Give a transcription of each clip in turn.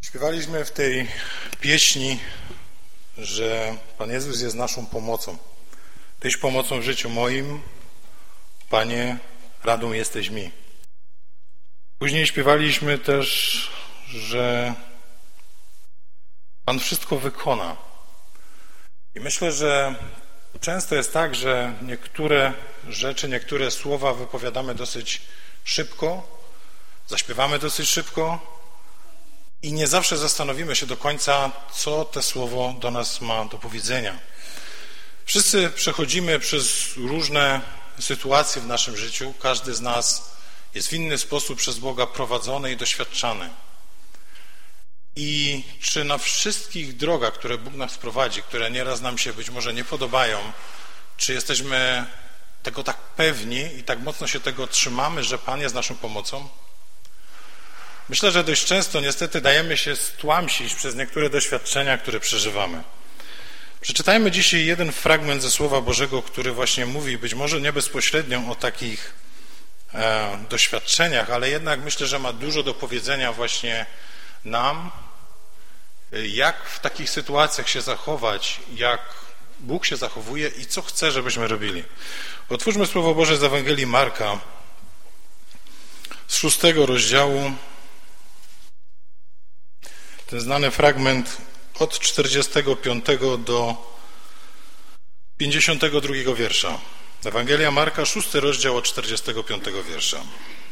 Śpiewaliśmy w tej pieśni, że Pan Jezus jest naszą pomocą. Tyś pomocą w życiu moim, Panie, radą jesteś mi. Później śpiewaliśmy też, że Pan wszystko wykona. I myślę, że często jest tak, że niektóre rzeczy, niektóre słowa wypowiadamy dosyć szybko, zaśpiewamy dosyć szybko i nie zawsze zastanowimy się do końca, co to słowo do nas ma do powiedzenia. Wszyscy przechodzimy przez różne sytuacje w naszym życiu. Każdy z nas jest w inny sposób przez Boga prowadzony i doświadczany. I czy na wszystkich drogach, które Bóg nas prowadzi, które nieraz nam się być może nie podobają, czy jesteśmy tego tak pewni i tak mocno się tego trzymamy, że Pan jest naszą pomocą? Myślę, że dość często niestety dajemy się stłamsić przez niektóre doświadczenia, które przeżywamy. Przeczytajmy dzisiaj jeden fragment ze Słowa Bożego, który właśnie mówi, być może nie bezpośrednio o takich doświadczeniach, ale jednak myślę, że ma dużo do powiedzenia właśnie nam, jak w takich sytuacjach się zachować, jak Bóg się zachowuje i co chce, żebyśmy robili. Otwórzmy Słowo Boże z Ewangelii Marka z 6 rozdziału, ten znany fragment od 45 do 52 wiersza. Ewangelia Marka, 6 rozdział od 45 wiersza.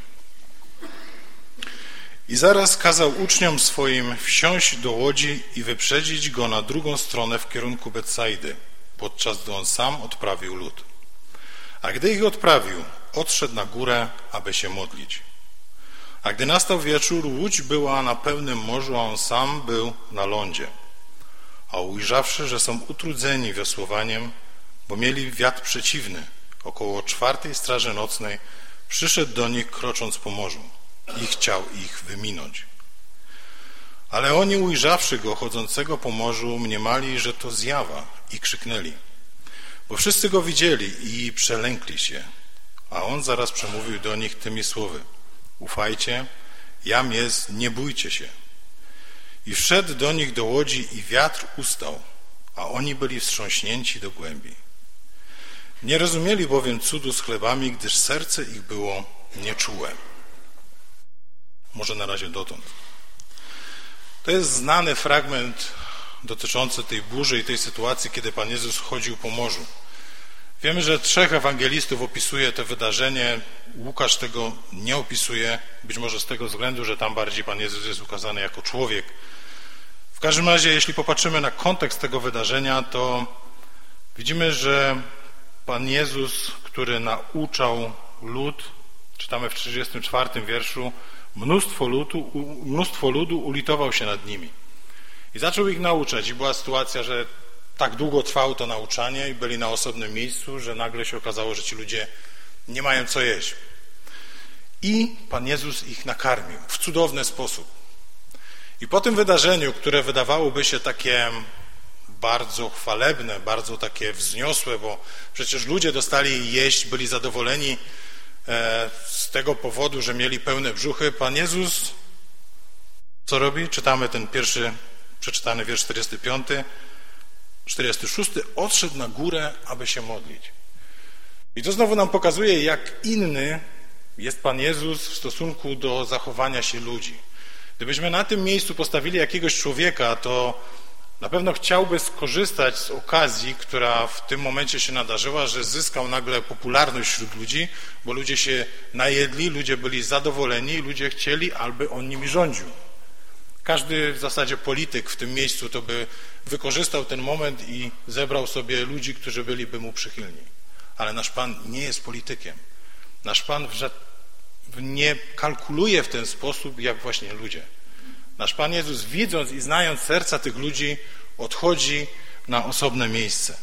I zaraz kazał uczniom swoim wsiąść do łodzi i wyprzedzić go na drugą stronę w kierunku Betsaidy, podczas gdy on sam odprawił lud. A gdy ich odprawił, odszedł na górę, aby się modlić. A gdy nastał wieczór, łódź była na pełnym morzu, a on sam był na lądzie. A ujrzawszy, że są utrudzeni wiosłowaniem, bo mieli wiatr przeciwny, około 4 straży nocnej, przyszedł do nich, krocząc po morzu i chciał ich wyminąć. Ale oni, ujrzawszy go chodzącego po morzu, mniemali, że to zjawa i krzyknęli, bo wszyscy go widzieli i przelękli się. A on zaraz przemówił do nich tymi słowy: ufajcie, jam jest, nie bójcie się. I wszedł do nich do łodzi i wiatr ustał, a oni byli wstrząśnięci do głębi. Nie rozumieli bowiem cudu z chlebami, gdyż serce ich było nieczułe. Może na razie dotąd. To jest znany fragment dotyczący tej burzy i tej sytuacji, kiedy Pan Jezus chodził po morzu. Wiemy, że 3 ewangelistów opisuje to wydarzenie. Łukasz tego nie opisuje, być może z tego względu, że tam bardziej Pan Jezus jest ukazany jako człowiek. W każdym razie, jeśli popatrzymy na kontekst tego wydarzenia, to widzimy, że Pan Jezus, który nauczał lud, czytamy w 34 wierszu, mnóstwo ludu ulitował się nad nimi. I zaczął ich nauczać. I była sytuacja, że tak długo trwało to nauczanie i byli na osobnym miejscu, że nagle się okazało, że ci ludzie nie mają co jeść. I Pan Jezus ich nakarmił w cudowny sposób. I po tym wydarzeniu, które wydawałoby się takie bardzo chwalebne, bardzo takie wzniosłe, bo przecież ludzie dostali jeść, byli zadowoleni z tego powodu, że mieli pełne brzuchy, Pan Jezus co robi? Czytamy ten pierwszy przeczytany wiersz 45, 46, odszedł na górę, aby się modlić. I to znowu nam pokazuje, jak inny jest Pan Jezus w stosunku do zachowania się ludzi. Gdybyśmy na tym miejscu postawili jakiegoś człowieka, to na pewno chciałby skorzystać z okazji, która w tym momencie się nadarzyła, że zyskał nagle popularność wśród ludzi, bo ludzie się najedli, ludzie byli zadowoleni, ludzie chcieli, aby on nimi rządził. Każdy w zasadzie polityk w tym miejscu to by wykorzystał ten moment i zebrał sobie ludzi, którzy byliby mu przychylni. Ale nasz Pan nie jest politykiem. Nasz Pan nie kalkuluje w ten sposób, jak właśnie ludzie. Nasz Pan Jezus, widząc i znając serca tych ludzi, odchodzi na osobne miejsce.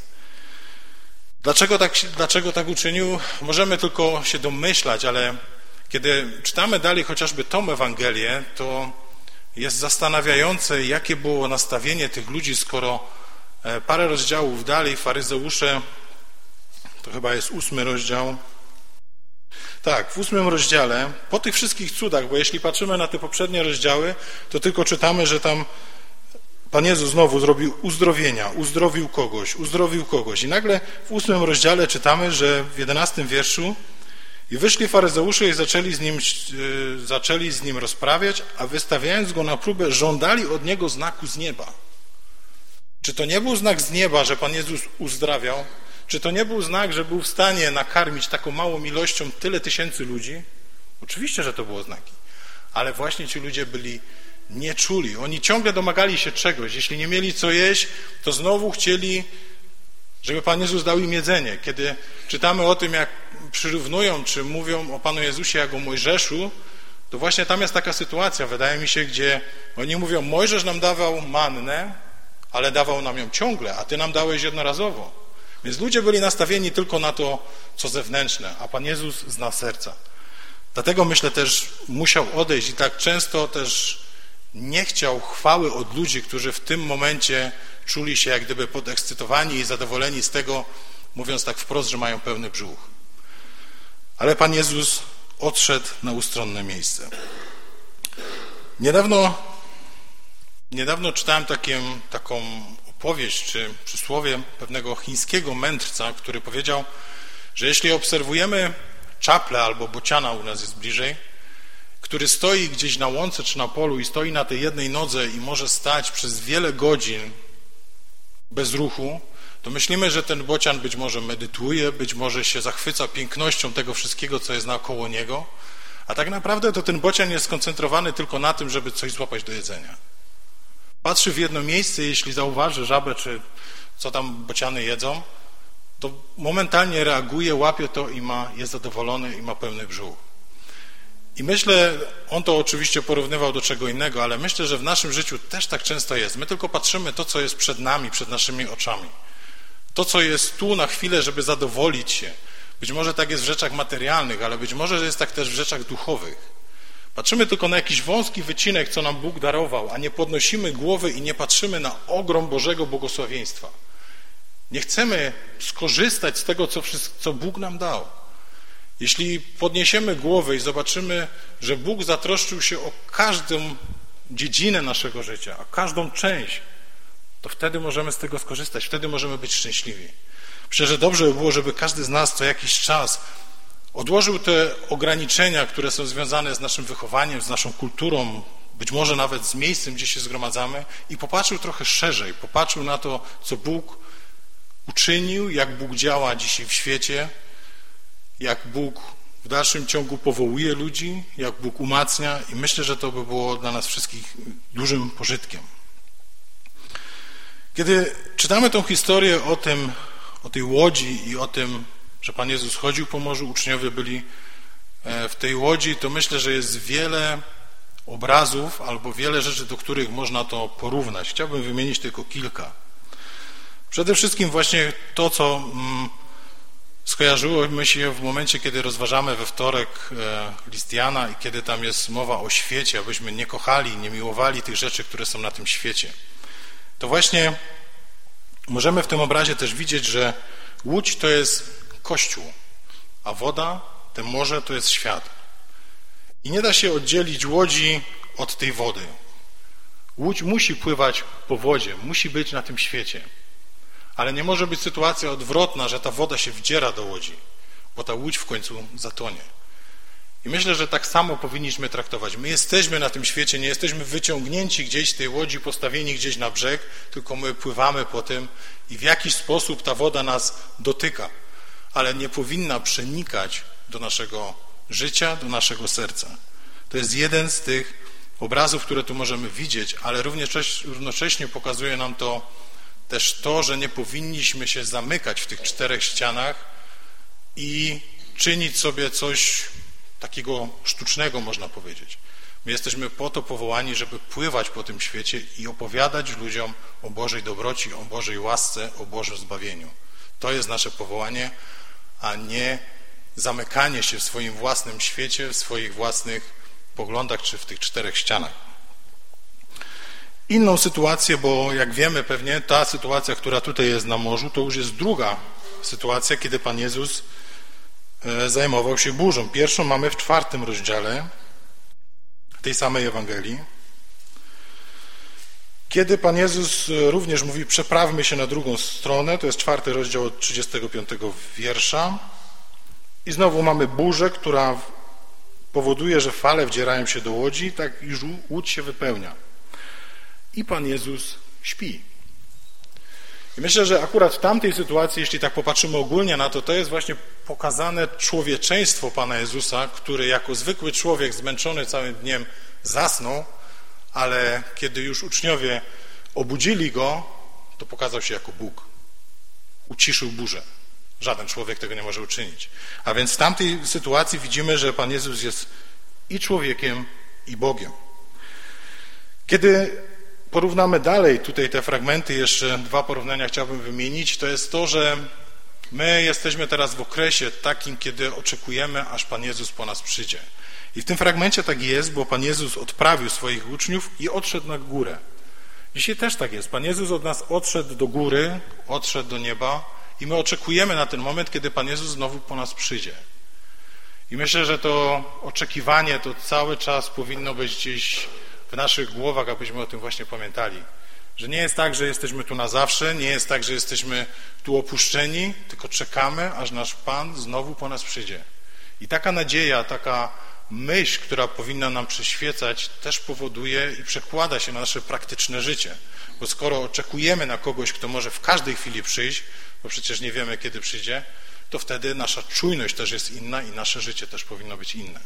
Dlaczego tak uczynił? Możemy tylko się domyślać, ale kiedy czytamy dalej chociażby tą Ewangelię, to jest zastanawiające, jakie było nastawienie tych ludzi, skoro parę rozdziałów dalej faryzeusze, to chyba jest 8 rozdział, Tak, w 8 rozdziale, po tych wszystkich cudach, bo jeśli patrzymy na te poprzednie rozdziały, to tylko czytamy, że tam Pan Jezus znowu zrobił uzdrowienia, uzdrowił kogoś. I nagle w 8 rozdziale czytamy, że w 11 wierszu i wyszli faryzeusze i zaczęli z nim rozprawiać, a wystawiając go na próbę, żądali od niego znaku z nieba. Czy to nie był znak z nieba, że Pan Jezus uzdrawiał? Czy to nie był znak, że był w stanie nakarmić taką małą ilością tyle tysięcy ludzi? Oczywiście, że to było znaki. Ale właśnie ci ludzie byli nieczuli. Oni ciągle domagali się czegoś. Jeśli nie mieli co jeść, to znowu chcieli, żeby Pan Jezus dał im jedzenie. Kiedy czytamy o tym, jak przyrównują, czy mówią o Panu Jezusie jak o Mojżeszu, to właśnie tam jest taka sytuacja, wydaje mi się, gdzie oni mówią, Mojżesz nam dawał mannę, ale dawał nam ją ciągle, a Ty nam dałeś jednorazowo. Więc ludzie byli nastawieni tylko na to, co zewnętrzne, a Pan Jezus zna serca. Dlatego myślę też musiał odejść i tak często też nie chciał chwały od ludzi, którzy w tym momencie czuli się jak gdyby podekscytowani i zadowoleni z tego, mówiąc tak wprost, że mają pełny brzuch. Ale Pan Jezus odszedł na ustronne miejsce. Niedawno czytałem taką opowieść czy przysłowie pewnego chińskiego mędrca, który powiedział, że jeśli obserwujemy czaplę albo bociana, u nas jest bliżej, który stoi gdzieś na łące czy na polu i stoi na tej jednej nodze i może stać przez wiele godzin bez ruchu, to myślimy, że ten bocian być może medytuje, być może się zachwyca pięknością tego wszystkiego, co jest naokoło niego, a tak naprawdę to ten bocian jest skoncentrowany tylko na tym, żeby coś złapać do jedzenia. Patrzy w jedno miejsce, jeśli zauważy żabę, czy co tam bociany jedzą, to momentalnie reaguje, łapie to i jest zadowolony i ma pełny brzuch. I myślę, on to oczywiście porównywał do czego innego, ale myślę, że w naszym życiu też tak często jest. My tylko patrzymy to, co jest przed nami, przed naszymi oczami. To, co jest tu na chwilę, żeby zadowolić się. Być może tak jest w rzeczach materialnych, ale być może jest tak też w rzeczach duchowych. Patrzymy tylko na jakiś wąski wycinek, co nam Bóg darował, a nie podnosimy głowy i nie patrzymy na ogrom Bożego błogosławieństwa. Nie chcemy skorzystać z tego, co Bóg nam dał. Jeśli podniesiemy głowę i zobaczymy, że Bóg zatroszczył się o każdą dziedzinę naszego życia, o każdą część, to wtedy możemy z tego skorzystać, wtedy możemy być szczęśliwi. Myślę, że dobrze by było, żeby każdy z nas co jakiś czas odłożył te ograniczenia, które są związane z naszym wychowaniem, z naszą kulturą, być może nawet z miejscem, gdzie się zgromadzamy i popatrzył trochę szerzej, popatrzył na to, co Bóg uczynił, jak Bóg działa dzisiaj w świecie, jak Bóg w dalszym ciągu powołuje ludzi, jak Bóg umacnia i myślę, że to by było dla nas wszystkich dużym pożytkiem. Kiedy czytamy tą historię o tej łodzi i o tym, że Pan Jezus chodził po morzu, uczniowie byli w tej łodzi, to myślę, że jest wiele obrazów albo wiele rzeczy, do których można to porównać. Chciałbym wymienić tylko kilka. Przede wszystkim właśnie to, co skojarzyło mi się w momencie, kiedy rozważamy we wtorek list Jana i kiedy tam jest mowa o świecie, abyśmy nie kochali, nie miłowali tych rzeczy, które są na tym świecie. To właśnie możemy w tym obrazie też widzieć, że łódź to jest Kościół, a woda, te morze to jest świat. I nie da się oddzielić łodzi od tej wody. Łódź musi pływać po wodzie, musi być na tym świecie. Ale nie może być sytuacja odwrotna, że ta woda się wdziera do łodzi, bo ta łódź w końcu zatonie. I myślę, że tak samo powinniśmy traktować. My jesteśmy na tym świecie, nie jesteśmy wyciągnięci gdzieś z tej łodzi, postawieni gdzieś na brzeg, tylko my pływamy po tym i w jakiś sposób ta woda nas dotyka, ale nie powinna przenikać do naszego życia, do naszego serca. To jest jeden z tych obrazów, które tu możemy widzieć, ale równocześnie pokazuje nam to też to, że nie powinniśmy się zamykać w tych 4 ścianach i czynić sobie coś takiego sztucznego, można powiedzieć. My jesteśmy po to powołani, żeby pływać po tym świecie i opowiadać ludziom o Bożej dobroci, o Bożej łasce, o Bożym zbawieniu. To jest nasze powołanie, a nie zamykanie się w swoim własnym świecie, w swoich własnych poglądach, czy w tych 4 ścianach. Inną sytuację, bo jak wiemy pewnie, ta sytuacja, która tutaj jest na morzu, to już jest druga sytuacja, kiedy Pan Jezus zajmował się burzą. Pierwszą mamy w 4 rozdziale tej samej Ewangelii, kiedy Pan Jezus również mówi: przeprawmy się na drugą stronę, to jest 4 rozdział od 35 wiersza, i znowu mamy burzę, która powoduje, że fale wdzierają się do łodzi, tak iż łódź się wypełnia. I Pan Jezus śpi. I myślę, że akurat w tamtej sytuacji, jeśli tak popatrzymy ogólnie na to, to jest właśnie pokazane człowieczeństwo Pana Jezusa, który jako zwykły człowiek zmęczony całym dniem zasnął, ale kiedy już uczniowie obudzili go, to pokazał się jako Bóg. Uciszył burzę. Żaden człowiek tego nie może uczynić. A więc w tamtej sytuacji widzimy, że Pan Jezus jest i człowiekiem, i Bogiem. Kiedy porównamy dalej tutaj te fragmenty, jeszcze 2 porównania chciałbym wymienić, to jest to, że my jesteśmy teraz w okresie takim, kiedy oczekujemy, aż Pan Jezus po nas przyjdzie. I w tym fragmencie tak jest, bo Pan Jezus odprawił swoich uczniów i odszedł na górę. Dzisiaj też tak jest. Pan Jezus od nas odszedł do góry, odszedł do nieba i my oczekujemy na ten moment, kiedy Pan Jezus znowu po nas przyjdzie. I myślę, że to oczekiwanie to cały czas powinno być gdzieś w naszych głowach, abyśmy o tym właśnie pamiętali. Że nie jest tak, że jesteśmy tu na zawsze, nie jest tak, że jesteśmy tu opuszczeni, tylko czekamy, aż nasz Pan znowu po nas przyjdzie. I taka nadzieja, taka myśl, która powinna nam przyświecać, też powoduje i przekłada się na nasze praktyczne życie. Bo skoro oczekujemy na kogoś, kto może w każdej chwili przyjść, bo przecież nie wiemy, kiedy przyjdzie, to wtedy nasza czujność też jest inna i nasze życie też powinno być inne.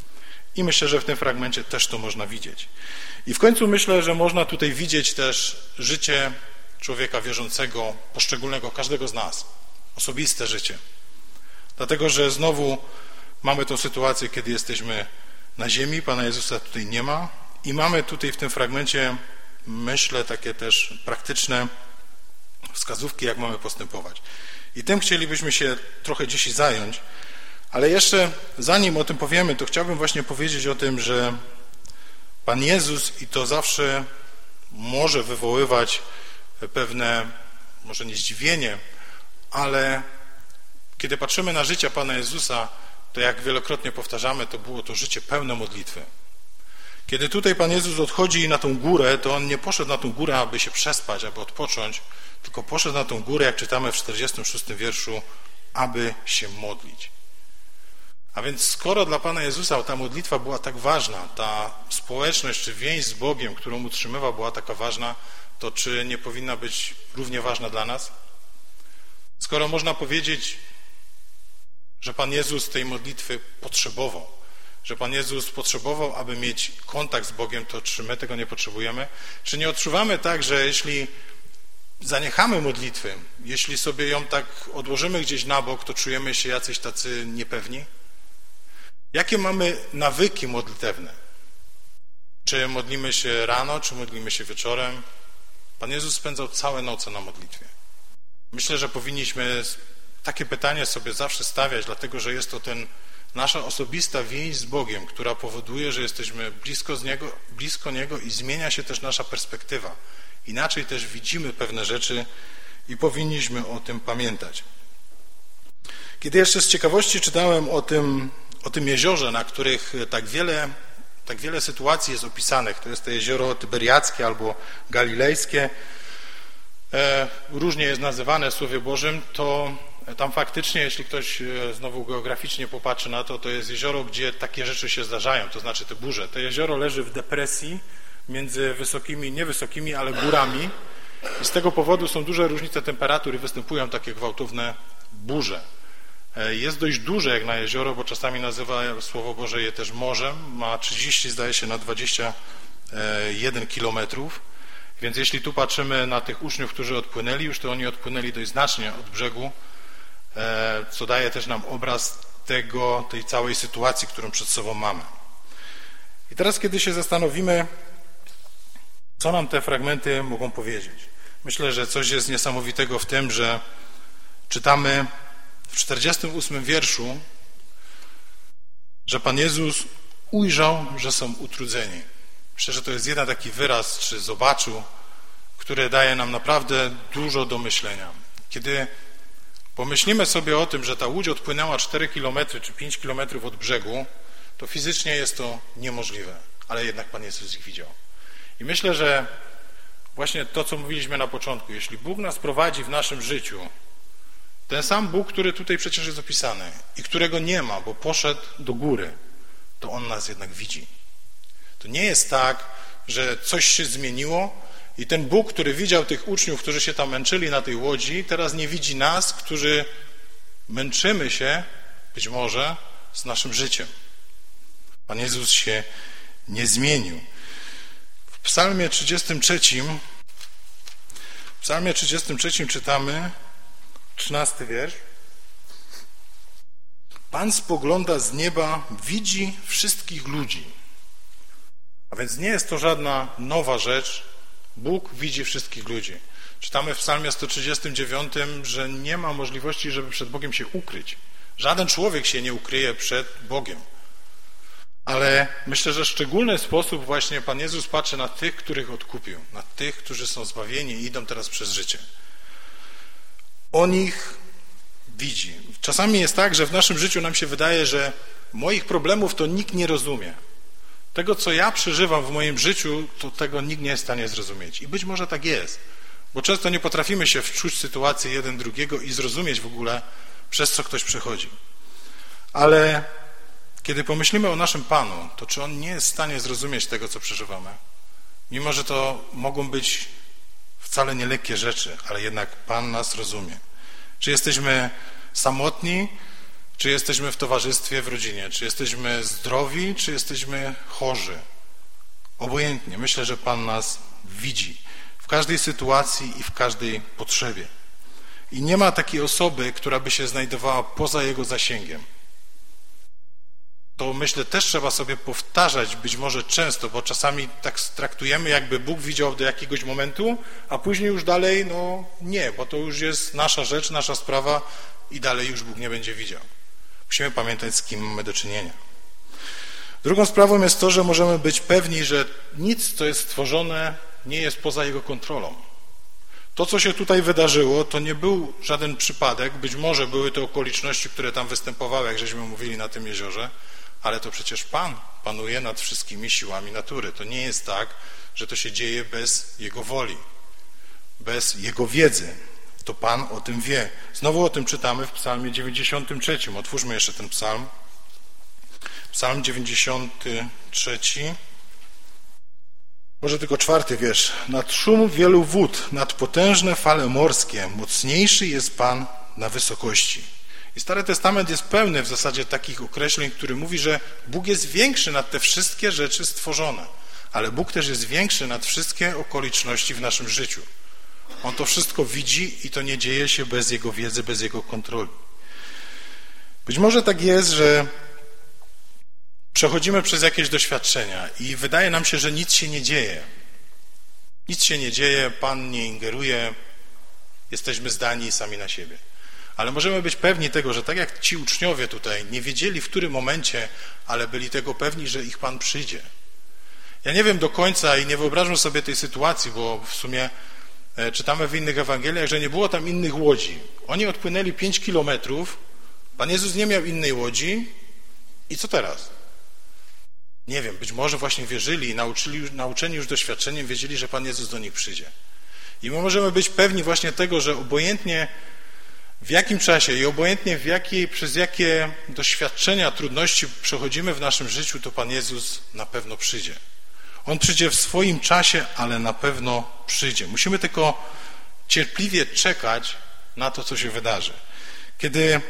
I myślę, że w tym fragmencie też to można widzieć. I w końcu myślę, że można tutaj widzieć też życie człowieka wierzącego, poszczególnego, każdego z nas. Osobiste życie. Dlatego, że znowu mamy tą sytuację, kiedy jesteśmy na ziemi, Pana Jezusa tutaj nie ma i mamy tutaj w tym fragmencie, myślę, takie też praktyczne wskazówki, jak mamy postępować. I tym chcielibyśmy się trochę dzisiaj zająć, ale jeszcze zanim o tym powiemy, to chciałbym właśnie powiedzieć o tym, że Pan Jezus, i to zawsze może wywoływać pewne, może nie zdziwienie, ale kiedy patrzymy na życie Pana Jezusa, to jak wielokrotnie powtarzamy, to było to życie pełne modlitwy. Kiedy tutaj Pan Jezus odchodzi na tą górę, to On nie poszedł na tą górę, aby się przespać, aby odpocząć, tylko poszedł na tą górę, jak czytamy w 46 wierszu, aby się modlić. A więc skoro dla Pana Jezusa ta modlitwa była tak ważna, ta społeczność czy więź z Bogiem, którą utrzymywał, była taka ważna, to czy nie powinna być równie ważna dla nas? Skoro można powiedzieć, że Pan Jezus tej modlitwy potrzebował, że Pan Jezus potrzebował, aby mieć kontakt z Bogiem, to czy my tego nie potrzebujemy? Czy nie odczuwamy tak, że jeśli zaniechamy modlitwy, jeśli sobie ją tak odłożymy gdzieś na bok, to czujemy się jacyś tacy niepewni? Jakie mamy nawyki modlitewne? Czy modlimy się rano, czy modlimy się wieczorem? Pan Jezus spędzał całe noce na modlitwie. Myślę, że powinniśmy takie pytanie sobie zawsze stawiać, dlatego że jest to nasza osobista więź z Bogiem, która powoduje, że jesteśmy blisko Niego i zmienia się też nasza perspektywa. Inaczej też widzimy pewne rzeczy i powinniśmy o tym pamiętać. Kiedy jeszcze z ciekawości czytałem o tym jeziorze, na których tak wiele sytuacji jest opisanych, to jest to jezioro Tyberiackie albo Galilejskie, różnie jest nazywane w Słowie Bożym, to tam faktycznie, jeśli ktoś znowu geograficznie popatrzy na to, to jest jezioro, gdzie takie rzeczy się zdarzają, to znaczy te burze. To jezioro leży w depresji między wysokimi, nie wysokimi, ale górami i z tego powodu są duże różnice temperatur i występują takie gwałtowne burze. Jest dość duże jak na jezioro, bo czasami nazywa Słowo Boże je też morzem, ma 30, zdaje się, na 21 kilometrów, więc jeśli tu patrzymy na tych uczniów, którzy odpłynęli już, to oni odpłynęli dość znacznie od brzegu, co daje też nam obraz tej całej sytuacji, którą przed sobą mamy. I teraz, kiedy się zastanowimy, co nam te fragmenty mogą powiedzieć. Myślę, że coś jest niesamowitego w tym, że czytamy w 48 wierszu, że Pan Jezus ujrzał, że są utrudzeni. Myślę, że to jest jeden taki wyraz, czy zobaczył, który daje nam naprawdę dużo do myślenia. Kiedy pomyślimy sobie o tym, że ta łódź odpłynęła 4 km czy 5 km od brzegu, to fizycznie jest to niemożliwe, ale jednak Pan Jezus ich widział. I myślę, że właśnie to, co mówiliśmy na początku, jeśli Bóg nas prowadzi w naszym życiu, ten sam Bóg, który tutaj przecież jest opisany i którego nie ma, bo poszedł do góry, to On nas jednak widzi. To nie jest tak, że coś się zmieniło i ten Bóg, który widział tych uczniów, którzy się tam męczyli na tej łodzi, teraz nie widzi nas, którzy męczymy się, być może, z naszym życiem. Pan Jezus się nie zmienił. W Psalmie 33 czytamy 13 wiersz. Pan spogląda z nieba, widzi wszystkich ludzi. A więc nie jest to żadna nowa rzecz. Bóg widzi wszystkich ludzi. Czytamy w Psalmie 139, że nie ma możliwości, żeby przed Bogiem się ukryć. Żaden człowiek się nie ukryje przed Bogiem. Ale myślę, że w szczególny sposób właśnie Pan Jezus patrzy na tych, których odkupił, na tych, którzy są zbawieni i idą teraz przez życie. On ich widzi. Czasami jest tak, że w naszym życiu nam się wydaje, że moich problemów to nikt nie rozumie. Tego, co ja przeżywam w moim życiu, to tego nikt nie jest w stanie zrozumieć. I być może tak jest, bo często nie potrafimy się wczuć w sytuację jeden drugiego i zrozumieć w ogóle, przez co ktoś przechodzi. Ale kiedy pomyślimy o naszym Panu, to czy On nie jest w stanie zrozumieć tego, co przeżywamy? Mimo, że to mogą być wcale nie lekkie rzeczy, ale jednak Pan nas rozumie. Czy jesteśmy samotni, czy jesteśmy w towarzystwie, w rodzinie, czy jesteśmy zdrowi, czy jesteśmy chorzy. Obojętnie. Myślę, że Pan nas widzi w każdej sytuacji i w każdej potrzebie. I nie ma takiej osoby, która by się znajdowała poza Jego zasięgiem. To myślę też trzeba sobie powtarzać być może często, bo czasami tak traktujemy, jakby Bóg widział do jakiegoś momentu, a później już dalej, no nie, bo to już jest nasza rzecz, nasza sprawa i dalej już Bóg nie będzie widział. Musimy pamiętać, z kim mamy do czynienia. Drugą sprawą jest to, że możemy być pewni, że nic, co jest stworzone, nie jest poza Jego kontrolą. To, co się tutaj wydarzyło, to nie był żaden przypadek, być może były to okoliczności, które tam występowały, jak żeśmy mówili na tym jeziorze, ale to przecież Pan panuje nad wszystkimi siłami natury. To nie jest tak, że to się dzieje bez Jego woli, bez Jego wiedzy. To Pan o tym wie. Znowu o tym czytamy w Psalmie 93. Otwórzmy jeszcze ten psalm. Psalm 93. Może tylko 4 wiersz. Nad szum wielu wód, nad potężne fale morskie, mocniejszy jest Pan na wysokości. I Stary Testament jest pełny w zasadzie takich określeń, który mówi, że Bóg jest większy nad te wszystkie rzeczy stworzone, ale Bóg też jest większy nad wszystkie okoliczności w naszym życiu. On to wszystko widzi i to nie dzieje się bez Jego wiedzy, bez Jego kontroli. Być może tak jest, że przechodzimy przez jakieś doświadczenia i wydaje nam się, że nic się nie dzieje. Nic się nie dzieje, Pan nie ingeruje, jesteśmy zdani sami na siebie. Ale możemy być pewni tego, że tak jak ci uczniowie tutaj nie wiedzieli w którym momencie, ale byli tego pewni, że ich Pan przyjdzie. Ja nie wiem do końca i nie wyobrażam sobie tej sytuacji, bo w sumie czytamy w innych Ewangeliach, że nie było tam innych łodzi. Oni odpłynęli 5 kilometrów, Pan Jezus nie miał innej łodzi i co teraz? Nie wiem, być może właśnie wierzyli i nauczeni już doświadczeniem wiedzieli, że Pan Jezus do nich przyjdzie. I my możemy być pewni właśnie tego, że obojętnie w jakim czasie i obojętnie przez jakie doświadczenia, trudności przechodzimy w naszym życiu, to Pan Jezus na pewno przyjdzie. On przyjdzie w swoim czasie, ale na pewno przyjdzie. Musimy tylko cierpliwie czekać na to, co się wydarzy. Kiedy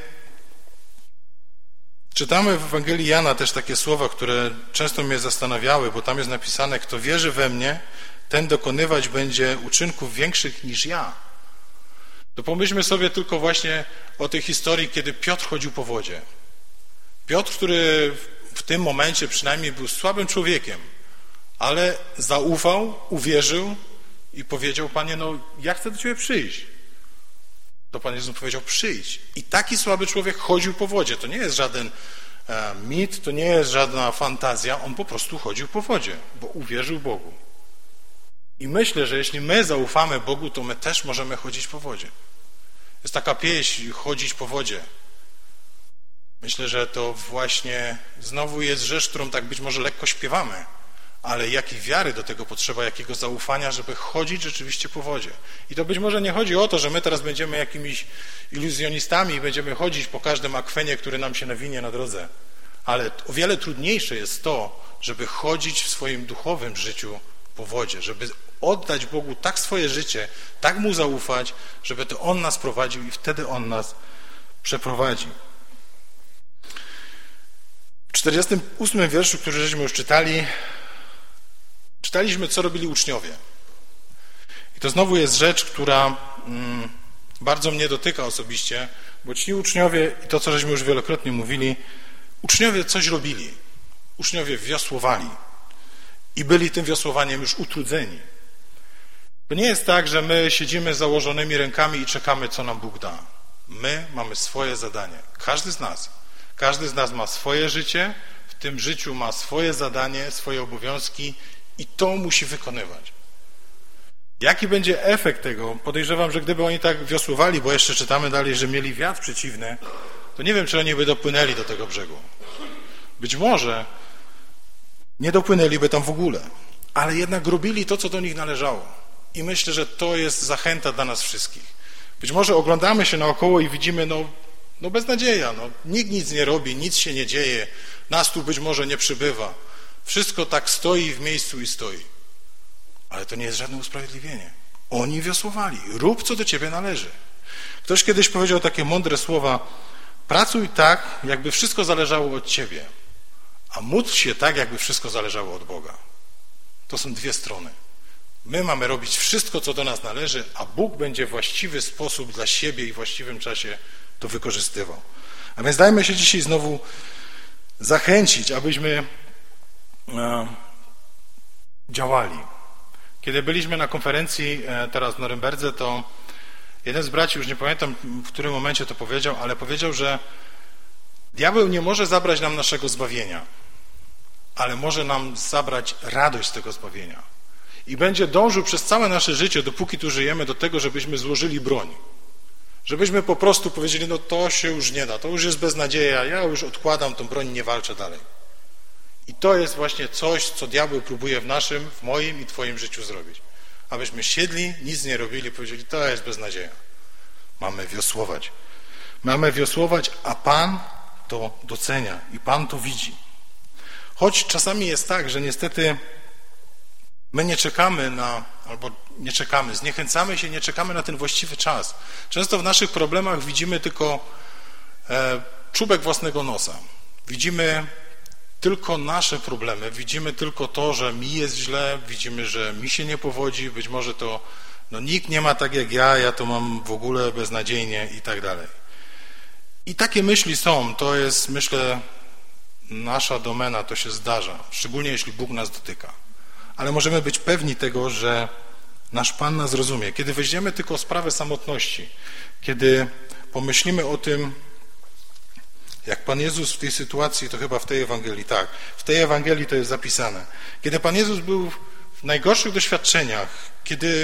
czytamy w Ewangelii Jana też takie słowa, które często mnie zastanawiały, bo tam jest napisane, kto wierzy we mnie, ten dokonywać będzie uczynków większych niż ja. To pomyślmy sobie tylko właśnie o tej historii, kiedy Piotr chodził po wodzie. Piotr, który w tym momencie przynajmniej był słabym człowiekiem, ale zaufał, uwierzył i powiedział, Panie, no ja chcę do Ciebie przyjść. To Pan Jezus powiedział, przyjdź. I taki słaby człowiek chodził po wodzie. To nie jest żaden mit, to nie jest żadna fantazja. On po prostu chodził po wodzie, bo uwierzył Bogu. I myślę, że jeśli my zaufamy Bogu, to my też możemy chodzić po wodzie. Jest taka pieśń, chodzić po wodzie. Myślę, że to właśnie znowu jest rzecz, którą tak być może lekko śpiewamy, ale jakiej wiary do tego potrzeba, jakiego zaufania, żeby chodzić rzeczywiście po wodzie. I to być może nie chodzi o to, że my teraz będziemy jakimiś iluzjonistami i będziemy chodzić po każdym akwenie, który nam się nawinie na drodze, ale o wiele trudniejsze jest to, żeby chodzić w swoim duchowym życiu po wodzie, żeby oddać Bogu tak swoje życie, tak Mu zaufać, żeby to On nas prowadził i wtedy On nas przeprowadzi. W 48 wierszu, który żeśmy już czytaliśmy, co robili uczniowie. I to znowu jest rzecz, która bardzo mnie dotyka osobiście, bo ci uczniowie, i to, co żeśmy już wielokrotnie mówili, uczniowie coś robili. Uczniowie wiosłowali i byli tym wiosłowaniem już utrudzeni. To nie jest tak, że my siedzimy z założonymi rękami i czekamy, co nam Bóg da. My mamy swoje zadanie. Każdy z nas ma swoje życie, w tym życiu ma swoje zadanie, swoje obowiązki i to musi wykonywać. Jaki będzie efekt tego? Podejrzewam, że gdyby oni tak wiosłowali, bo jeszcze czytamy dalej, że mieli wiatr przeciwny, to nie wiem, czy oni by dopłynęli do tego brzegu. Być może nie dopłynęliby tam w ogóle, ale jednak robili to, co do nich należało. I myślę, że to jest zachęta dla nas wszystkich. Być może oglądamy się naokoło i widzimy, no beznadzieja, nikt nic nie robi, nic się nie dzieje, nas tu być może nie przybywa. Wszystko tak stoi w miejscu i stoi. Ale to nie jest żadne usprawiedliwienie. Oni wiosłowali. Rób, co do ciebie należy. Ktoś kiedyś powiedział takie mądre słowa: pracuj tak, jakby wszystko zależało od ciebie, a módl się tak, jakby wszystko zależało od Boga. To są dwie strony. My mamy robić wszystko, co do nas należy, a Bóg będzie w właściwy sposób dla siebie i w właściwym czasie to wykorzystywał. A więc dajmy się dzisiaj znowu zachęcić, abyśmy działali. Kiedy byliśmy na konferencji teraz w Norymberdze, to jeden z braci, już nie pamiętam, w którym momencie to powiedział, ale powiedział, że diabeł nie może zabrać nam naszego zbawienia, ale może nam zabrać radość z tego zbawienia. I będzie dążył przez całe nasze życie, dopóki tu żyjemy, do tego, żebyśmy złożyli broń. Żebyśmy po prostu powiedzieli, to się już nie da, to już jest beznadzieja, ja już odkładam tą broń, nie walczę dalej. I to jest właśnie coś, co diabeł próbuje w moim i twoim życiu zrobić. Abyśmy siedli, nic nie robili, powiedzieli, to jest beznadzieja. Mamy wiosłować. Mamy wiosłować, a Pan to docenia i Pan to widzi. Choć czasami jest tak, że niestety my zniechęcamy się, nie czekamy na ten właściwy czas. Często w naszych problemach widzimy tylko czubek własnego nosa. Widzimy tylko nasze problemy, widzimy tylko to, że mi jest źle, widzimy, że mi się nie powodzi, być może to nikt nie ma tak jak ja to mam w ogóle beznadziejnie i tak dalej. I takie myśli są, to jest, myślę, nasza domena, to się zdarza, szczególnie jeśli Bóg nas dotyka. Ale możemy być pewni tego, że nasz Pan nas rozumie. Kiedy weźmiemy tylko sprawę samotności, kiedy pomyślimy o tym, jak Pan Jezus w tej sytuacji, to chyba w tej Ewangelii, tak, w tej Ewangelii to jest zapisane. Kiedy Pan Jezus był w najgorszych doświadczeniach, kiedy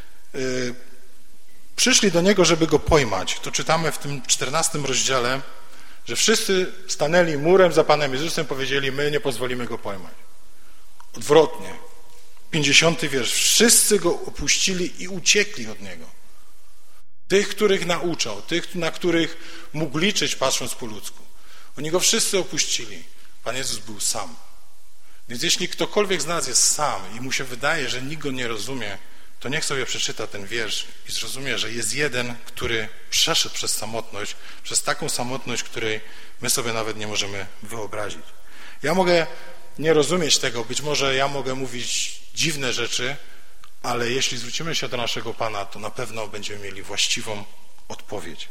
przyszli do Niego, żeby Go pojmać, to czytamy w tym 14 rozdziale, że wszyscy stanęli murem za Panem Jezusem, powiedzieli, my nie pozwolimy Go pojmać. Odwrotnie. 50 wiersz. Wszyscy Go opuścili i uciekli od Niego. Tych, których nauczał, tych, na których mógł liczyć, patrząc po ludzku. Oni Go wszyscy opuścili. Pan Jezus był sam. Więc jeśli ktokolwiek z nas jest sam i mu się wydaje, że nikt Go nie rozumie, to niech sobie przeczyta ten wiersz i zrozumie, że jest jeden, który przeszedł przez samotność, przez taką samotność, której my sobie nawet nie możemy wyobrazić. Ja mogę nie rozumieć tego, być może ja mogę mówić dziwne rzeczy, ale jeśli zwrócimy się do naszego Pana, to na pewno będziemy mieli właściwą odpowiedź.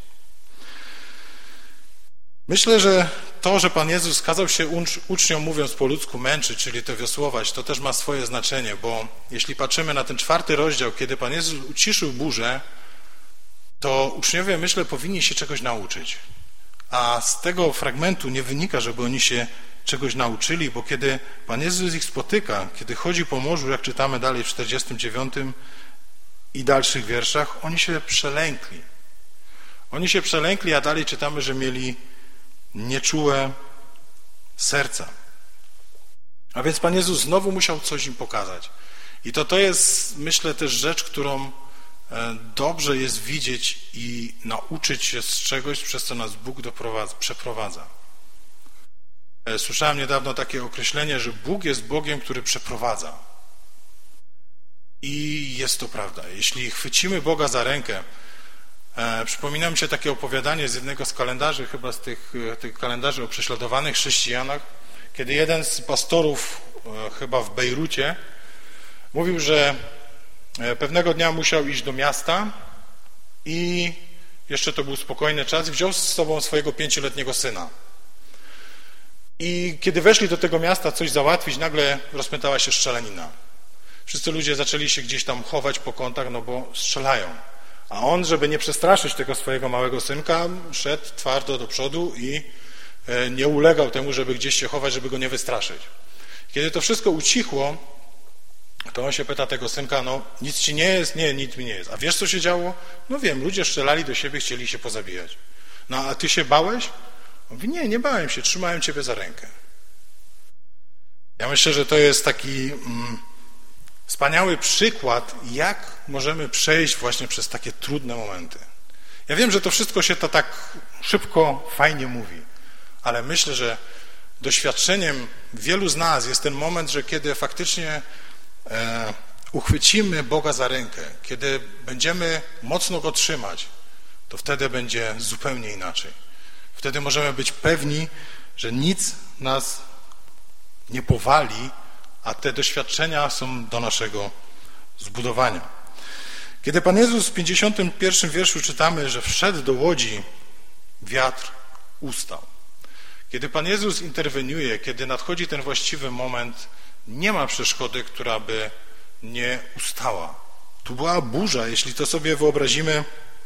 Myślę, że to, że Pan Jezus kazał się uczniom, mówiąc po ludzku, męczyć, czyli to wiosłować, to też ma swoje znaczenie, bo jeśli patrzymy na ten 4 rozdział, kiedy Pan Jezus uciszył burzę, to uczniowie, myślę, powinni się czegoś nauczyć. A z tego fragmentu nie wynika, żeby oni się czegoś nauczyli, bo kiedy Pan Jezus ich spotyka, kiedy chodzi po morzu, jak czytamy dalej w 49 i dalszych wierszach, oni się przelękli. Oni się przelękli, a dalej czytamy, że mieli nieczułe serca. A więc Pan Jezus znowu musiał coś im pokazać. I to jest, myślę, też rzecz, którą dobrze jest widzieć i nauczyć się z czegoś, przez co nas Bóg przeprowadza. Słyszałem niedawno takie określenie, że Bóg jest Bogiem, który przeprowadza. I jest to prawda. Jeśli chwycimy Boga za rękę, przypomina mi się takie opowiadanie z jednego z kalendarzy, chyba z tych kalendarzy o prześladowanych chrześcijanach, kiedy jeden z pastorów, chyba w Bejrucie, mówił, że pewnego dnia musiał iść do miasta i jeszcze to był spokojny czas i wziął z sobą swojego 5-letniego syna. I kiedy weszli do tego miasta coś załatwić, nagle rozpętała się strzelanina. Wszyscy ludzie zaczęli się gdzieś tam chować po kątach, no bo strzelają. A on, żeby nie przestraszyć tego swojego małego synka, szedł twardo do przodu i nie ulegał temu, żeby gdzieś się chować, żeby go nie wystraszyć. Kiedy to wszystko ucichło, to on się pyta tego synka, no nic ci nie jest? Nie, nic mi nie jest. A wiesz, co się działo? No wiem, ludzie strzelali do siebie, chcieli się pozabijać. No a ty się bałeś? On mówi, nie bałem się, trzymałem ciebie za rękę. Ja myślę, że to jest taki wspaniały przykład, jak możemy przejść właśnie przez takie trudne momenty. Ja wiem, że to wszystko się to tak szybko, fajnie mówi, ale myślę, że doświadczeniem wielu z nas jest ten moment, że kiedy faktycznie uchwycimy Boga za rękę, kiedy będziemy mocno Go trzymać, to wtedy będzie zupełnie inaczej. Wtedy możemy być pewni, że nic nas nie powali, a te doświadczenia są do naszego zbudowania. Kiedy Pan Jezus w 51 wierszu czytamy, że wszedł do łodzi, wiatr ustał. Kiedy Pan Jezus interweniuje, kiedy nadchodzi ten właściwy moment, nie ma przeszkody, która by nie ustała. Tu była burza, jeśli to sobie wyobrazimy,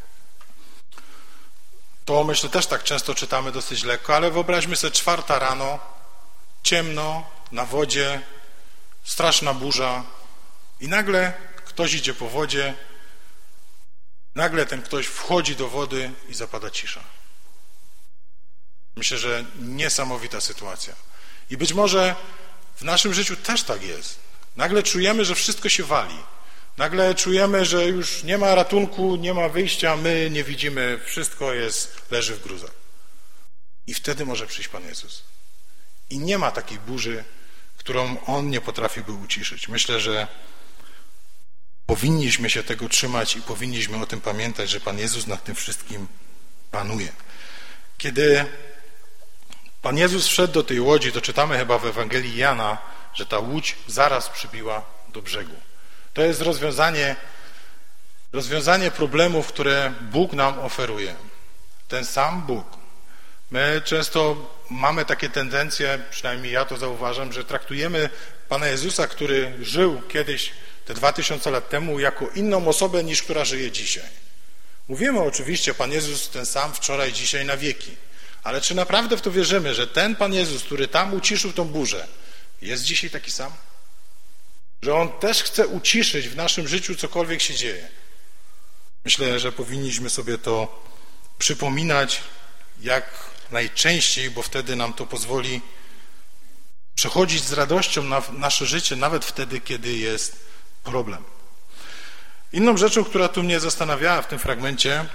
to myślę też tak często czytamy dosyć lekko, ale wyobraźmy sobie 4 rano, ciemno, na wodzie, straszna burza i nagle ktoś idzie po wodzie, nagle ten ktoś wchodzi do wody i zapada cisza. Myślę, że niesamowita sytuacja. I być może w naszym życiu też tak jest. Nagle czujemy, że wszystko się wali. Nagle czujemy, że już nie ma ratunku, nie ma wyjścia, my nie widzimy, wszystko leży w gruzach. I wtedy może przyjść Pan Jezus. I nie ma takiej burzy, którą On nie potrafiłby uciszyć. Myślę, że powinniśmy się tego trzymać i powinniśmy o tym pamiętać, że Pan Jezus nad tym wszystkim panuje. Kiedy Pan Jezus wszedł do tej łodzi, to czytamy chyba w Ewangelii Jana, że ta łódź zaraz przybiła do brzegu. To jest rozwiązanie problemów, które Bóg nam oferuje. Ten sam Bóg. My często mamy takie tendencje, przynajmniej ja to zauważam, że traktujemy Pana Jezusa, który żył kiedyś, te 2000 lat temu, jako inną osobę niż która żyje dzisiaj. Mówimy oczywiście, Pan Jezus ten sam wczoraj, dzisiaj, na wieki. Ale czy naprawdę w to wierzymy, że ten Pan Jezus, który tam uciszył tą burzę, jest dzisiaj taki sam? Że On też chce uciszyć w naszym życiu cokolwiek się dzieje. Myślę, że powinniśmy sobie to przypominać jak najczęściej, bo wtedy nam to pozwoli przechodzić z radością na nasze życie, nawet wtedy, kiedy jest problem. Inną rzeczą, która tu mnie zastanawiała w tym fragmencie,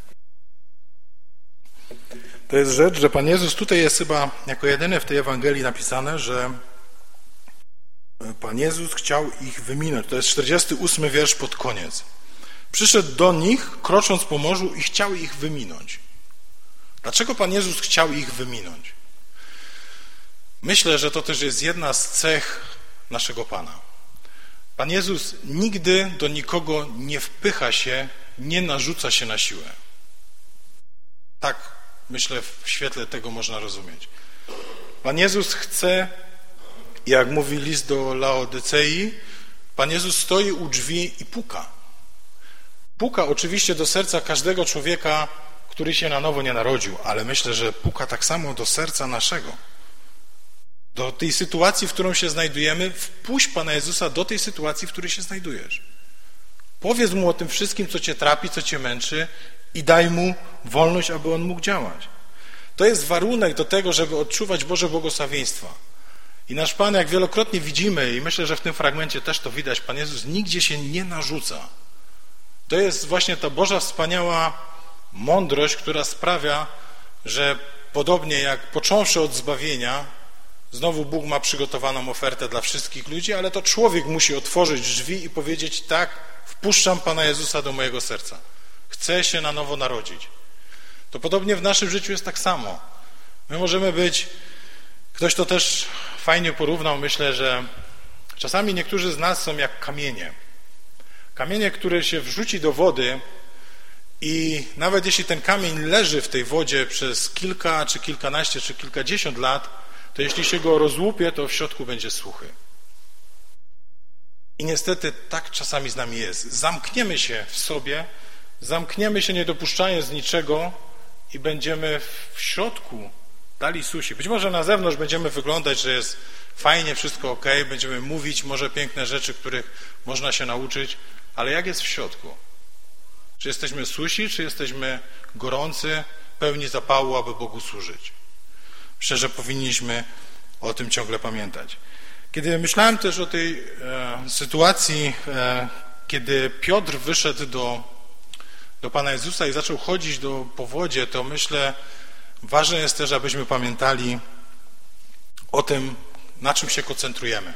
to jest rzecz, że Pan Jezus, tutaj jest chyba jako jedyny w tej Ewangelii napisane, że Pan Jezus chciał ich wyminąć. To jest 48 wiersz pod koniec. Przyszedł do nich, krocząc po morzu i chciał ich wyminąć. Dlaczego Pan Jezus chciał ich wyminąć? Myślę, że to też jest jedna z cech naszego Pana. Pan Jezus nigdy do nikogo nie wpycha się, nie narzuca się na siłę. Tak, myślę, w świetle tego można rozumieć. Pan Jezus chce, jak mówi list do Laodycei, Pan Jezus stoi u drzwi i puka. Puka oczywiście do serca każdego człowieka, który się na nowo nie narodził, ale myślę, że puka tak samo do serca naszego. Do tej sytuacji, w którą się znajdujemy, wpuść Pana Jezusa do tej sytuacji, w której się znajdujesz. Powiedz mu o tym wszystkim, co cię trapi, co cię męczy i daj mu wolność, aby on mógł działać. To jest warunek do tego, żeby odczuwać Boże błogosławieństwa. I nasz Pan, jak wielokrotnie widzimy, i myślę, że w tym fragmencie też to widać, Pan Jezus nigdzie się nie narzuca. To jest właśnie ta Boża wspaniała mądrość, która sprawia, że podobnie jak począwszy od zbawienia, znowu Bóg ma przygotowaną ofertę dla wszystkich ludzi, ale to człowiek musi otworzyć drzwi i powiedzieć: tak, wpuszczam Pana Jezusa do mojego serca. Chcę się na nowo narodzić. To podobnie w naszym życiu jest tak samo. My możemy być, ktoś to też fajnie porównał, myślę, że czasami niektórzy z nas są jak kamienie. Kamienie, które się wrzuci do wody i nawet jeśli ten kamień leży w tej wodzie przez kilka, czy kilkanaście, czy kilkadziesiąt lat, to jeśli się go rozłupie, to w środku będzie suchy. I niestety tak czasami z nami jest. Zamkniemy się w sobie, zamkniemy się nie dopuszczając niczego i będziemy w środku dali susi. Być może na zewnątrz będziemy wyglądać, że jest fajnie, wszystko ok, będziemy mówić może piękne rzeczy, których można się nauczyć, ale jak jest w środku? Czy jesteśmy susi, czy jesteśmy gorący, pełni zapału, aby Bogu służyć? Myślę, że powinniśmy o tym ciągle pamiętać. Kiedy myślałem też o tej sytuacji, kiedy Piotr wyszedł do Pana Jezusa i zaczął chodzić po wodzie, to myślę, ważne jest też, abyśmy pamiętali o tym, na czym się koncentrujemy.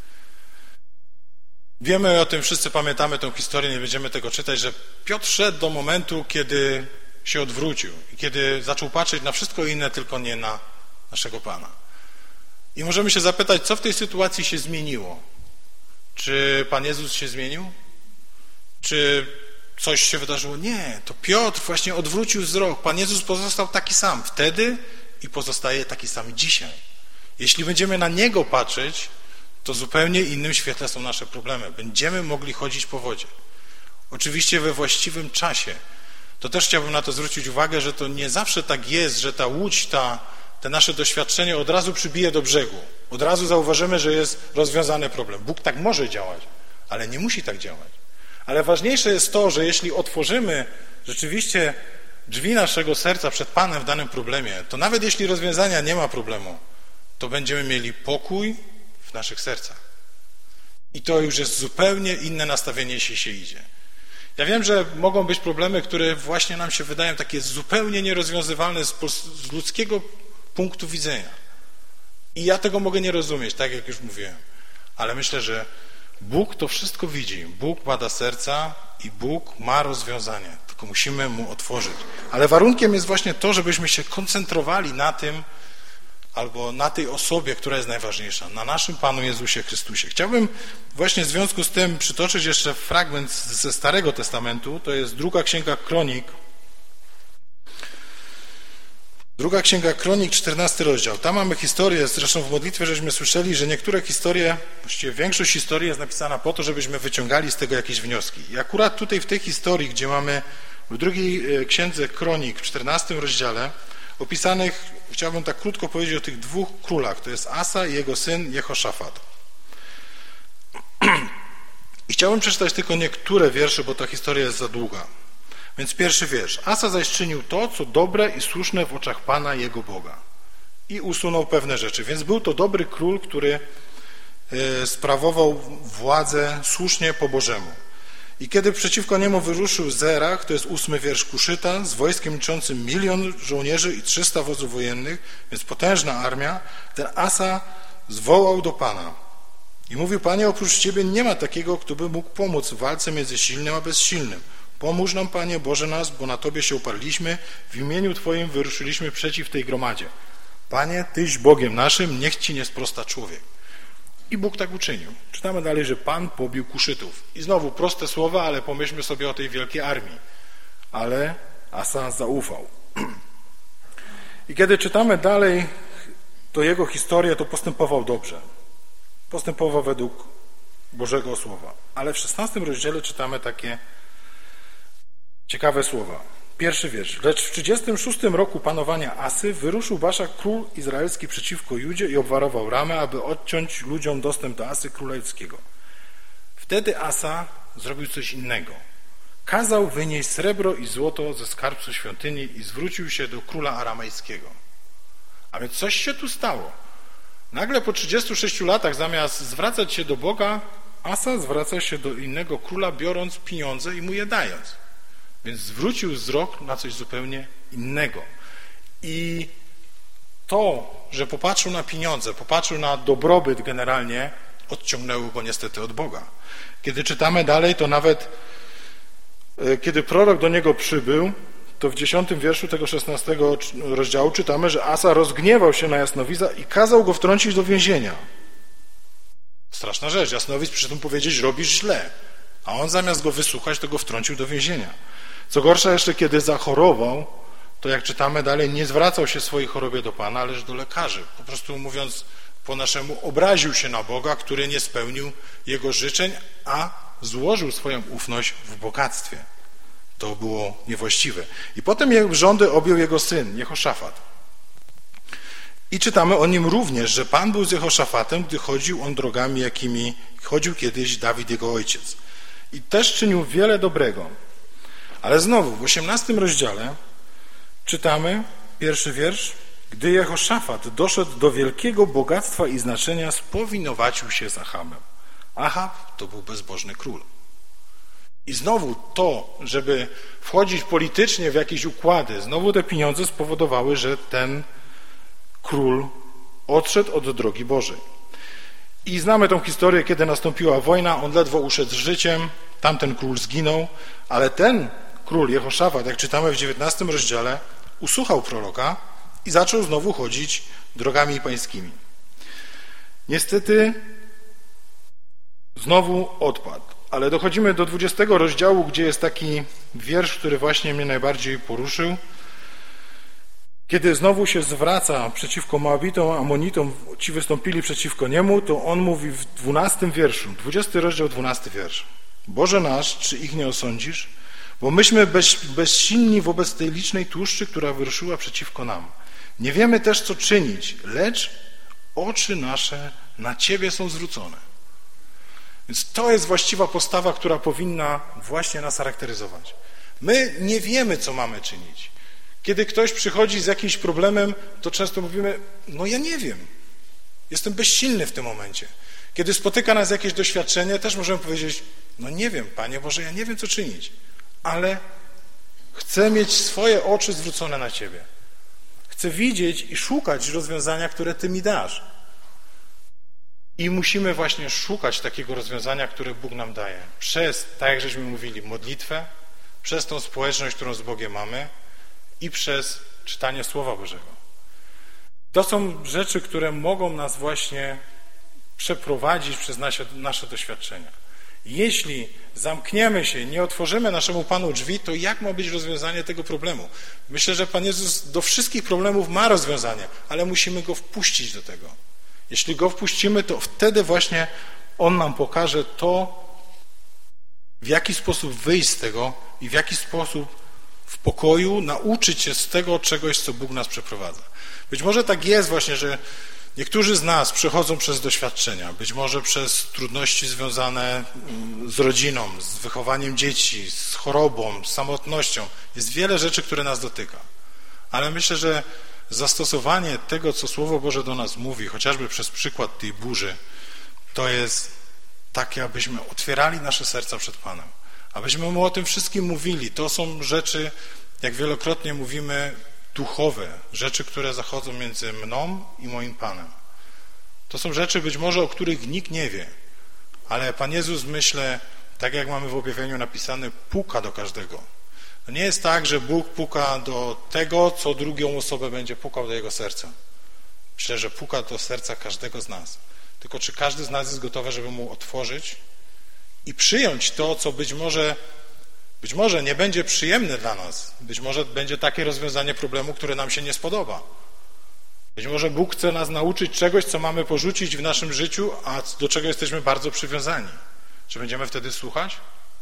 Wiemy o tym, wszyscy pamiętamy tę historię, nie będziemy tego czytać, że Piotr szedł do momentu, kiedy się odwrócił i kiedy zaczął patrzeć na wszystko inne, tylko nie na naszego Pana. I możemy się zapytać, co w tej sytuacji się zmieniło? Czy Pan Jezus się zmienił? Czy coś się wydarzyło? Nie, to Piotr właśnie odwrócił wzrok. Pan Jezus pozostał taki sam wtedy i pozostaje taki sam dzisiaj. Jeśli będziemy na Niego patrzeć, to zupełnie innym świetle są nasze problemy. Będziemy mogli chodzić po wodzie. Oczywiście we właściwym czasie. To też chciałbym na to zwrócić uwagę, że to nie zawsze tak jest, że ta łódź, te nasze doświadczenie od razu przybije do brzegu. Od razu zauważymy, że jest rozwiązany problem. Bóg tak może działać, ale nie musi tak działać. Ale ważniejsze jest to, że jeśli otworzymy rzeczywiście drzwi naszego serca przed Panem w danym problemie, to nawet jeśli rozwiązania nie ma problemu, to będziemy mieli pokój w naszych sercach. I to już jest zupełnie inne nastawienie, jeśli się idzie. Ja wiem, że mogą być problemy, które właśnie nam się wydają takie zupełnie nierozwiązywalne z ludzkiego punktu widzenia. I ja tego mogę nie rozumieć, tak jak już mówiłem. Ale myślę, że Bóg to wszystko widzi. Bóg bada serca i Bóg ma rozwiązanie. Tylko musimy Mu otworzyć. Ale warunkiem jest właśnie to, żebyśmy się koncentrowali na tym, albo na tej osobie, która jest najważniejsza, na naszym Panu Jezusie Chrystusie. Chciałbym właśnie w związku z tym przytoczyć jeszcze fragment ze Starego Testamentu, to jest Druga Księga Kronik. Druga Księga Kronik, 14 rozdział. Tam mamy historię, zresztą w modlitwie żeśmy słyszeli, że niektóre historie, właściwie większość historii jest napisana po to, żebyśmy wyciągali z tego jakieś wnioski. I akurat tutaj w tej historii, gdzie mamy w drugiej Księdze Kronik, w 14 rozdziale, opisanych, chciałbym tak krótko powiedzieć o tych dwóch królach, to jest Asa i jego syn Jehoszafat. I chciałbym przeczytać tylko niektóre wiersze, bo ta historia jest za długa. Więc pierwszy wiersz. Asa zaś czynił to, co dobre i słuszne w oczach Pana jego Boga. I usunął pewne rzeczy. Więc był to dobry król, który sprawował władzę słusznie po Bożemu. I kiedy przeciwko niemu wyruszył Zerach, to jest 8 wiersz, Kuszyta, z wojskiem liczącym 1 000 000 żołnierzy i 300 wozów wojennych, więc potężna armia, ten Asa zwołał do Pana. I mówił: Panie, oprócz Ciebie nie ma takiego, kto by mógł pomóc w walce między silnym a bezsilnym. Pomóż nam, Panie Boże nas, bo na Tobie się uparliśmy, w imieniu Twoim wyruszyliśmy przeciw tej gromadzie. Panie, Tyś Bogiem naszym, niech Ci nie sprosta człowiek. I Bóg tak uczynił. Czytamy dalej, że Pan pobił Kuszytów. I znowu proste słowa, ale pomyślmy sobie o tej wielkiej armii. Ale Asa zaufał. I kiedy czytamy dalej to jego historię, to postępował dobrze. Postępował według Bożego Słowa. Ale w 16 rozdziale czytamy takie ciekawe słowa. Pierwszy wiersz. Lecz w 36 roku panowania Asy wyruszył Baasza, król izraelski, przeciwko Judzie i obwarował Ramę, aby odciąć ludziom dostęp do Asy, króla judzkiego. Wtedy Asa zrobił coś innego. Kazał wynieść srebro i złoto ze skarbca świątyni i zwrócił się do króla aramejskiego. A więc coś się tu stało. Nagle po 36 latach zamiast zwracać się do Boga, Asa zwraca się do innego króla, biorąc pieniądze i mu je dając. Więc zwrócił wzrok na coś zupełnie innego. I to, że popatrzył na pieniądze, popatrzył na dobrobyt generalnie, odciągnęło go niestety od Boga. Kiedy czytamy dalej, to nawet kiedy prorok do niego przybył, to w 10 wierszu tego 16 rozdziału czytamy, że Asa rozgniewał się na jasnowidza i kazał go wtrącić do więzienia. Straszna rzecz. Jasnowidz przyszedł mu powiedzieć, robisz źle. A on zamiast go wysłuchać, to go wtrącił do więzienia. Co gorsza jeszcze, kiedy zachorował, to jak czytamy dalej, nie zwracał się w swojej chorobie do Pana, ależ do lekarzy. Po prostu mówiąc po naszemu, obraził się na Boga, który nie spełnił jego życzeń, a złożył swoją ufność w bogactwie. To było niewłaściwe. I potem rządy objął jego syn, Jehoszafat. I czytamy o nim również, że Pan był z Jehoszafatem, gdy chodził on drogami, jakimi chodził kiedyś Dawid, jego ojciec. I też czynił wiele dobrego. Ale znowu, w 18 rozdziale czytamy, pierwszy wiersz, gdy Jehoszafat doszedł do wielkiego bogactwa i znaczenia, spowinowacił się z Achabem. Achab to był bezbożny król. I znowu to, żeby wchodzić politycznie w jakieś układy, znowu te pieniądze spowodowały, że ten król odszedł od drogi Bożej. I znamy tą historię, kiedy nastąpiła wojna, on ledwo uszedł z życiem, tamten król zginął, ale ten król Jehoszafat, jak czytamy w 19 rozdziale, usłuchał proroka i zaczął znowu chodzić drogami pańskimi. Niestety znowu odpadł. Ale dochodzimy do 20 rozdziału, gdzie jest taki wiersz, który właśnie mnie najbardziej poruszył. Kiedy znowu się zwraca przeciwko Moabitom, Amonitom, ci wystąpili przeciwko niemu, to on mówi w 12 wierszu, 20 rozdział, 12 wiersz. Boże nasz, czy ich nie osądzisz? Bo myśmy bezsilni wobec tej licznej tłuszczy, która wyruszyła przeciwko nam. Nie wiemy też, co czynić, lecz oczy nasze na Ciebie są zwrócone. Więc to jest właściwa postawa, która powinna właśnie nas charakteryzować. My nie wiemy, co mamy czynić. Kiedy ktoś przychodzi z jakimś problemem, to często mówimy, no ja nie wiem. Jestem bezsilny w tym momencie. Kiedy spotyka nas jakieś doświadczenie, też możemy powiedzieć, no nie wiem, Panie Boże, ja nie wiem, co czynić. Ale chcę mieć swoje oczy zwrócone na Ciebie. Chcę widzieć i szukać rozwiązania, które Ty mi dasz. I musimy właśnie szukać takiego rozwiązania, które Bóg nam daje. Przez, tak jak żeśmy mówili, modlitwę, przez tą społeczność, którą z Bogiem mamy i przez czytanie Słowa Bożego. To są rzeczy, które mogą nas właśnie przeprowadzić przez nasze doświadczenia. Jeśli zamkniemy się, nie otworzymy naszemu Panu drzwi, to jak ma być rozwiązanie tego problemu? Myślę, że Pan Jezus do wszystkich problemów ma rozwiązanie, ale musimy Go wpuścić do tego. Jeśli Go wpuścimy, to wtedy właśnie On nam pokaże to, w jaki sposób wyjść z tego i w jaki sposób w pokoju nauczyć się z tego czegoś, co Bóg nas przeprowadza. Być może tak jest właśnie, że niektórzy z nas przechodzą przez doświadczenia, być może przez trudności związane z rodziną, z wychowaniem dzieci, z chorobą, z samotnością. Jest wiele rzeczy, które nas dotyka. Ale myślę, że zastosowanie tego, co Słowo Boże do nas mówi, chociażby przez przykład tej burzy, to jest takie, abyśmy otwierali nasze serca przed Panem. Abyśmy Mu o tym wszystkim mówili. To są rzeczy, jak wielokrotnie mówimy, duchowe. Rzeczy, które zachodzą między mną i moim Panem. To są rzeczy być może, o których nikt nie wie. Ale Pan Jezus, myślę, tak jak mamy w objawieniu napisane, puka do każdego. To nie jest tak, że Bóg puka do tego, co drugą osobę będzie pukał do jego serca. Myślę, że puka do serca każdego z nas. Tylko czy każdy z nas jest gotowy, żeby Mu otworzyć i przyjąć to, co być może nie będzie przyjemne dla nas. Być może będzie takie rozwiązanie problemu, które nam się nie spodoba. Być może Bóg chce nas nauczyć czegoś, co mamy porzucić w naszym życiu, a do czego jesteśmy bardzo przywiązani. Czy będziemy wtedy słuchać?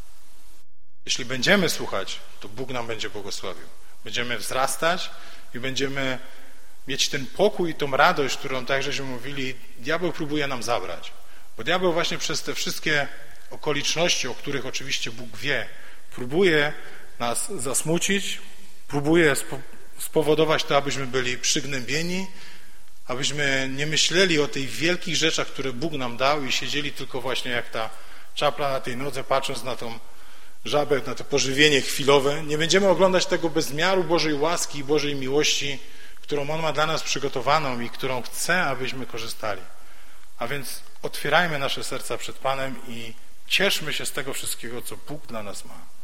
Jeśli będziemy słuchać, to Bóg nam będzie błogosławił. Będziemy wzrastać i będziemy mieć ten pokój i tą radość, którą, tak jak żeśmy mówili, diabeł próbuje nam zabrać. Bo diabeł właśnie przez te wszystkie okoliczności, o których oczywiście Bóg wie, próbuje nas zasmucić, próbuje spowodować to, abyśmy byli przygnębieni, abyśmy nie myśleli o tych wielkich rzeczach, które Bóg nam dał i siedzieli tylko właśnie jak ta czapla na tej nodze, patrząc na tą żabę, na to pożywienie chwilowe. Nie będziemy oglądać tego bezmiaru Bożej łaski i Bożej miłości, którą On ma dla nas przygotowaną i którą chce, abyśmy korzystali. A więc otwierajmy nasze serca przed Panem i cieszmy się z tego wszystkiego, co Bóg dla nas ma.